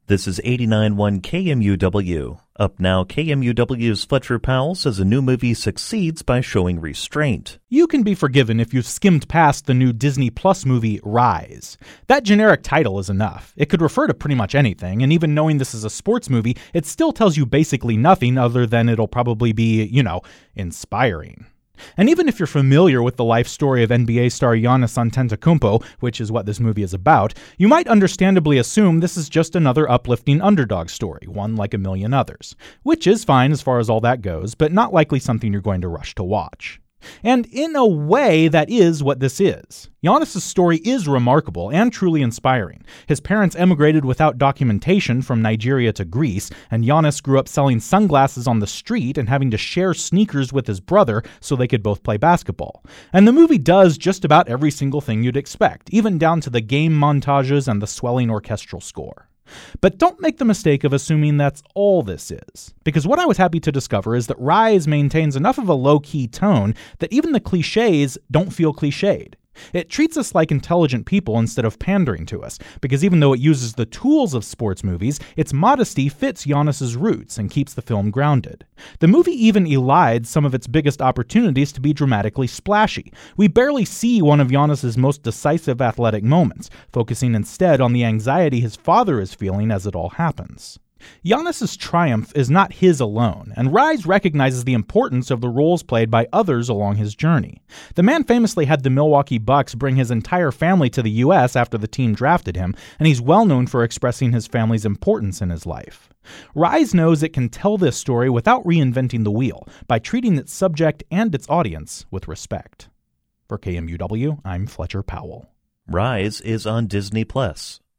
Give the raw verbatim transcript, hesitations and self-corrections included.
This is eighty-nine point one K M U W. Up now, K M U W's Fletcher Powell says a new movie succeeds by showing restraint. You can be forgiven if you've skimmed past the new Disney Plus movie, Rise. That generic title is enough. It could refer to pretty much anything, and even knowing this is a sports movie, it still tells you basically nothing other than it'll probably be, you know, inspiring. And even if you're familiar with the life story of N B A star Giannis Antetokounmpo, which is what this movie is about, you might understandably assume this is just another uplifting underdog story, one like a million others. Which is fine as far as all that goes, but not likely something you're going to rush to watch. And in a way, that is what this is. Giannis' story is remarkable and truly inspiring. His parents emigrated without documentation from Nigeria to Greece, and Giannis grew up selling sunglasses on the street and having to share sneakers with his brother so they could both play basketball. And the movie does just about every single thing you'd expect, even down to the game montages and the swelling orchestral score. But don't make the mistake of assuming that's all this is, because what I was happy to discover is that Rise maintains enough of a low-key tone that even the cliches don't feel cliched. It treats us like intelligent people instead of pandering to us, because even though it uses the tools of sports movies, its modesty fits Giannis's roots and keeps the film grounded. The movie even elides some of its biggest opportunities to be dramatically splashy. We barely see one of Giannis's most decisive athletic moments, focusing instead on the anxiety his father is feeling as it all happens. Giannis's triumph is not his alone, and Rise recognizes the importance of the roles played by others along his journey. The man famously had the Milwaukee Bucks bring his entire family to the U S after the team drafted him, and he's well known for expressing his family's importance in his life. Rise knows it can tell this story without reinventing the wheel, by treating its subject and its audience with respect. For K M U W, I'm Fletcher Powell. Rise is on Disney Plus.